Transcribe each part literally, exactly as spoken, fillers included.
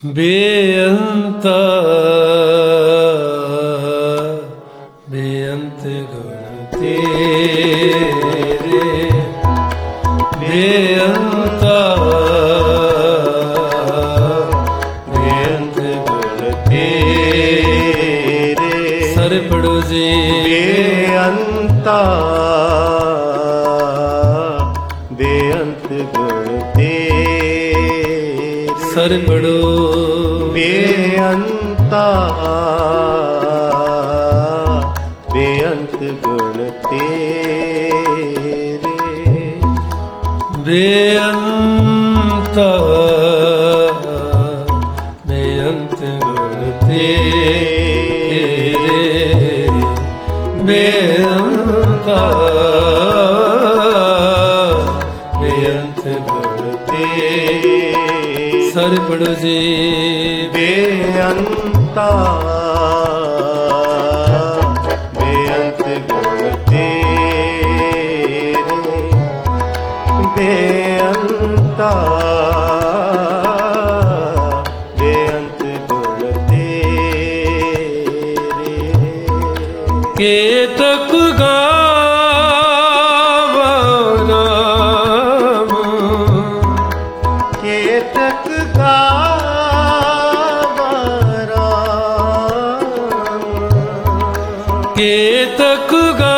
ਬੇਅੰਤਾ ਬੇਅੰਤ ਗੁਣ ਤੇਰੇ ਬੇਅੰਤਾ ਬੇਅੰਤ ਗੁਣ ਤੇਰੇ ਸਰ ਪੜੋ ਜੀ ਬੇਅੰਤਾ ਬੇਅੰਤ ਗੁਣ ਤੇਰੇ ਸਰ ਪੜੋ ਬੇਅੰਤਾ ਬੇਅੰਤ ਗੁਣ ਤੇਰੇ ਬੇਅੰਤਾ ਬੇਅੰਤ ਗੁਣ ਤੇਰੇ ਬੇਅੰਤਾ ਬੇਅੰਤ ਗੁਣ ਤੇਰੇ ਸਰ ਪੜੋ ਜੀ ਬੇਅੰਤਾ ਬੇਅੰਤ ਗੁਣ ਤੇਰੇ ਬੇਅੰਤਾ ਬੇਅੰਤ ਗੁਣ ਤੇਰੇ ਕੇਤਕ ਗਾਵਾ ਨਾਮ ਕੇਤਕ ਗਾਵਾ ਰਾਮ ਕੇਤਕ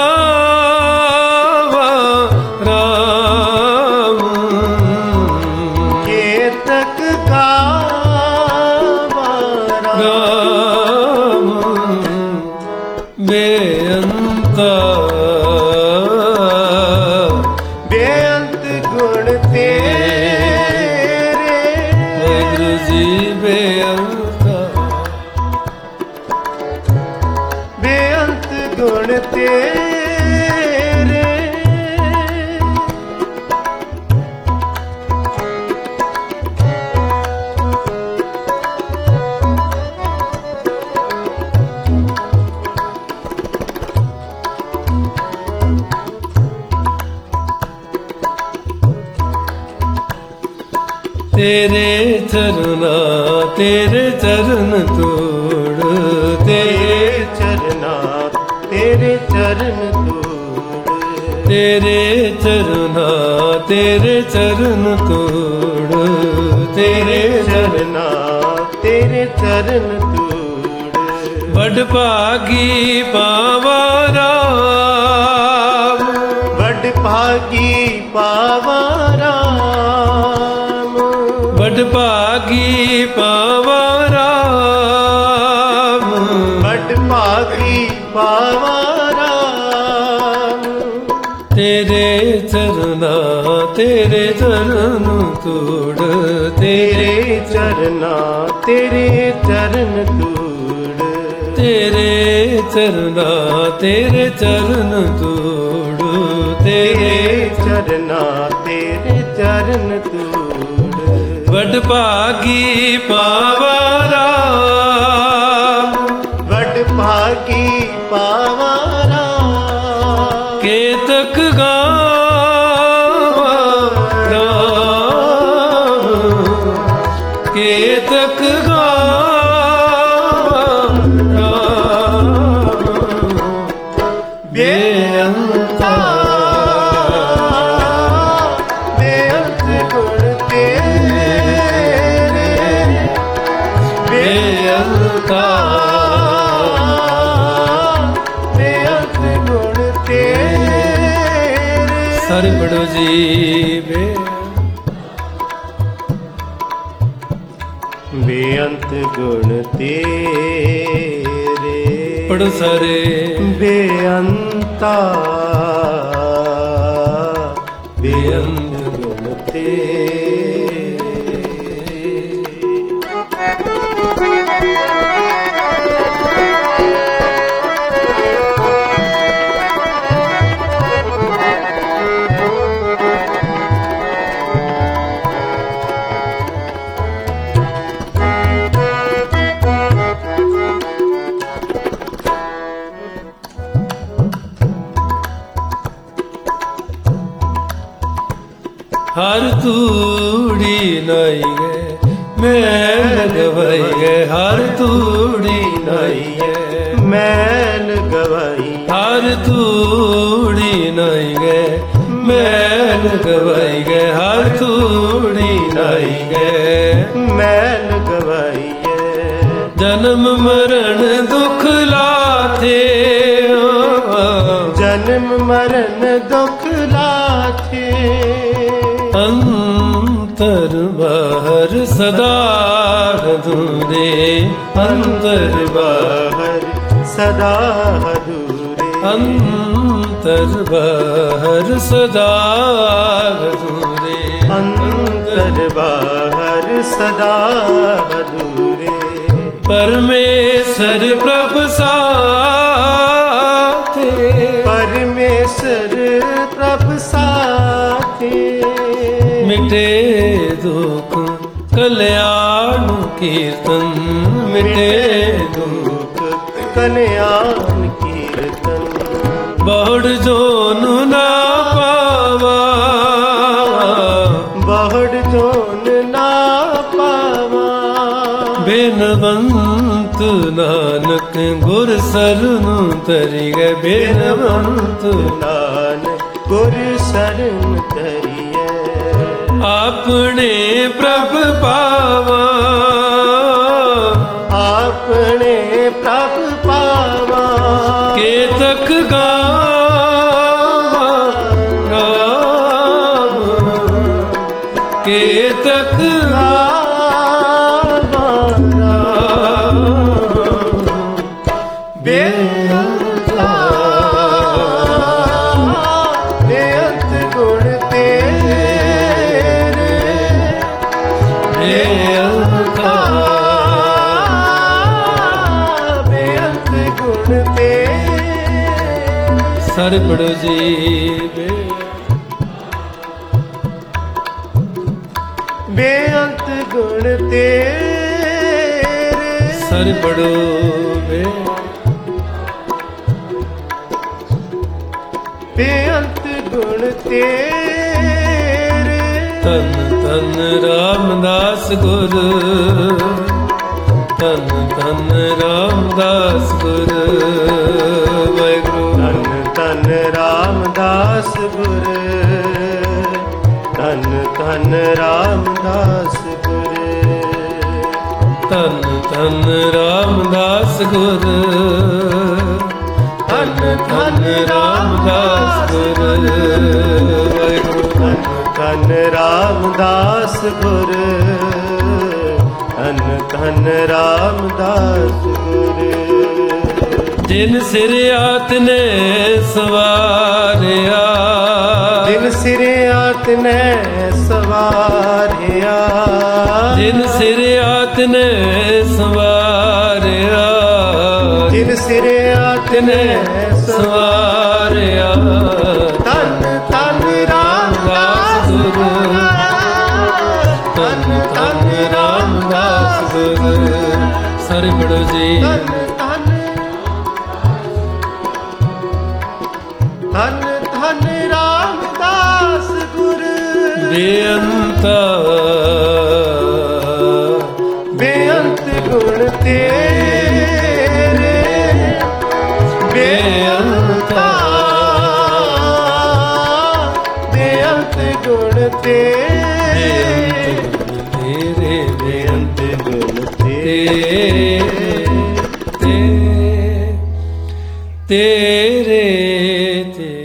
ਗਾਵਾ ਰਾਮ ਕੇਤਕ ਗਾਵਾ ਰਾਮ ਰਾਮ ਬੇਅੰਤਾ ਬੇਅੰਤ ਗੁਣ ਤੇਰੇ ਵਾਹਿਗੁਰੂ ਜੀ ਬੇਅੰਤਾ ਬੇਅੰਤ ਗੁਣ ਤੇਰੇ ਤੇਰੇ ਚਰਨਾ ਤੇਰੇ ਚਰਨ ਤੋੜ ਤੇਰੇ ਤੇਰੇ ਚਰਨਾ ਤੇਰੇ ਚਰਨ ਤੋੜ ਤੇਰੇ ਚਰਨਾ ਤੇਰੇ ਚਰਨ ਤੋੜ ਤੇਰੇ ਤੇਰੇ ਚਰਨਾ ਤੇਰੇ ਚਰਨ ਤੋੜ ਵੱਡ ਭਾਗੀ ਪਾਵਾ ਰਾਮ ਵੱਡ ਭਾਗੀ ਪਾਵਾ ਰਾਮ ਵੱਡ ਭਾਗੀ ਪਾਵਾ ਰਾਮ ਵੱਡ ਭਾਗੀ ਪਾਵਾ ਰਾਮ ਤੇਰੇ ਚਰਨਾ ਤੇਰੇ ਚਰਨ ਤੋੜ ਤੇਰੇ ਤੇਰੇ ਚਰਨਾ ਤੇਰੇ ਚਰਨ ਤੋੜ ਤੇਰੇ ਚਰਨਾ ਤੇਰੇ ਚਰਨ ਤੋੜ ਤੇਰੇ ਤੇਰੇ ਚਰਨਾ ਤੇਰੇ ਚਰਨ ਤੋੜ ਵੱਡ ਭਾਗੀ ਪਾਵਾ ਰਾਮ ਵੱਡ ਭਾਗੀ ਪਾਵਾ ਰਾਮ ਕੇਤਕ ਗਾਵਾ ਰਾਮ ਕੇਤਕ ਗਾਵਾ ਰਾਮ ਬੇਅੰਤਾ ਬੇਅੰਤ ਗੁਣ ਤੇਰੇ ਬੇਅੰਤਾ ਬੇਅੰਤ ਗੁਣ ਤੇਰੇ ਸਰ ਪੜੋ ਜੀ ਬੇ ਬੇਅੰਤ ਗੁਣ ਤੇਰੇ ਪੜੋ ਸਾਰੇ ਬੇਅੰਤਾ ਬੇਅੰਤ ਬੇਅੰਤ ਗੁਣ ਤੇਰੇ ਹਰ ਤੂੜੀ ਨਾਈ ਗਏ ਮੈਂ ਲਗਵਾ ਗਵਾਈ ਗਏ ਹਰ ਤੂੜੀ ਨਾਈ ਗਏ ਮੈਲ ਗਵਾਈ ਹਰ ਤੂੜੀ ਨਾਈ ਗਏ ਮੈਲ ਗਵਾਈ ਗਏ ਹਰ ਤੂੜੀ ਨਾਈ ਗਏ ਮੈਲ ਗਵਾਈਏ ਜਨਮ ਮਰਨ ਦੁਖ ਲਾਥੇ ਜਨਮ ਮਰਨ ਦੁਖ ਲਾਥੇ ਅੰਤਰ ਬਾਹਰ ਸਦਾ ਹਦੂਰੇ ਅੰਤਰ ਬਾਹਰ ਬਾਹਰ ਸਦਾ ਹਦੂਰੇ ਅੰਤਰ ਬਾਹਰ ਸਦਾ ਹਦੂਰੇ ਅੰਤਰ ਬਾਹਰ ਸਦਾ ਹਦੂਰੇ ਪਰਮੇਸ਼ਰ ਪ੍ਰਭ ਸਾਥੇ ਪਰਮੇਸ਼ਰ ਪ੍ਰਭ ਸਾਥੇ ਮਿਟੇ ਦੁਖ ਕਲਿਆਣ ਕੀਰਤਨ ਮਿਟੇ ਦੁਖ ਦੁਖ ਕਲਿਆਣ ਕੀਰਤਨ ਬਹੁੜ ਜੋਨ ਨਾ ਪਾਵਾ ਬਹੁੜ ਜੋਨ ਨਾ ਪਾਵਾ ਬੇਨਵੰਤ ਨਾਨਕ ਗੁਰ ਸਰਨੁ ਤਰੀ ਗਏ ਬੇਨਵੰਤ ਨਾਨਕ ਗੁਰ ਸਰਨ ਕਰੀਏ ਆਪਣੇ ਪ੍ਰਭ ਪਾਵਾ ਆਪਣੇ ਪ੍ਰਭ ਪਾਵਾ ਕੇਤਕ ਗਾਵਾ ਗਾਵਾ ਕੇਤਕ ਬੇਅੰਤਾ ਬੇਅੰਤ ਗੁਣ ਤੇਰੇ ਬੇਅੰਤਾ ਬੇਅੰਤ ਗੁਣ ਤੇਰੇ ਸਰ ਪੜੋ ਜੀ ਬੇ ਬੇਅੰਤ ਗੁਣ ਤੇਰੇ ਸਰ ਪੜੋ ਬੇ ਬੇਅੰਤ ਗੁਣ ਤੇਰੇ ਤਨ ਤਨ ਰਾਮਦਾਸ ਗੁਰ ਤਨ ਤਨ ਰਾਮਦਾਸ ਗੁਰ ਵਾਹਿਗੁਰੂ ਧੰਨ ਧੰਨ ਰਾਮਦਾਸ ਗੁਰ ਧੰਨ ਧੰਨ ਰਾਮਦਾਸ ਗੁਰ ਤਨ ਤਨ ਰਾਮਦਾਸ ਗੁਰ ਤਨ ਤਨ ਰਾਮਦਾਸ ਗੁਰ ਵਾਹਿਗੁਰੂ ਧੰਨ ਧੰਨ ਰਾਮਦਾਸ ਗੁਰ ਧੰਨ ਧੰਨ ਰਾਮਦਾਸ ਗੁਰ ਜਿਨ ਸਿਰ ਆਤਨੇ ਸਵਾਰਿਆ ਜਿਨ ਸਿਰੇ ਆਤਨੇ ਸਵਾਰਿਆ ਜਿਨ ਸਿਰ ਆਤਨੇ ਸਵਾਰਿਆ ਜਿਨ ਸਿਰੇ ਆਤਨੇ ਸਵਾਰਿਆ ਧੰਨ ਧੰਨ ਰਾਮਦਾਸ ਗੁਰ ਧੰਨ ਧੰਨ ਰਾਮਦਾਸ ਗੁਰ ਸਰ ਪੜੋ ਜੀ ਧੰਨ ਧੰਨ ਧੰਨ ਰਾਮਦਾਸ ਗੁਰ ਬੇਅੰਤਾ ਬੇਅੰਤ ਗੁਣ ਤੇਰੇ ਬੇਅੰਤਾ ਬੇਅੰਤ ਗੁਣ ਤੇਰੇ ਤੇਰੇ ਬੇਅੰਤ ਗੁਣ ਤੇਰੇ ਤੇਰੇ ਤੇਰੇ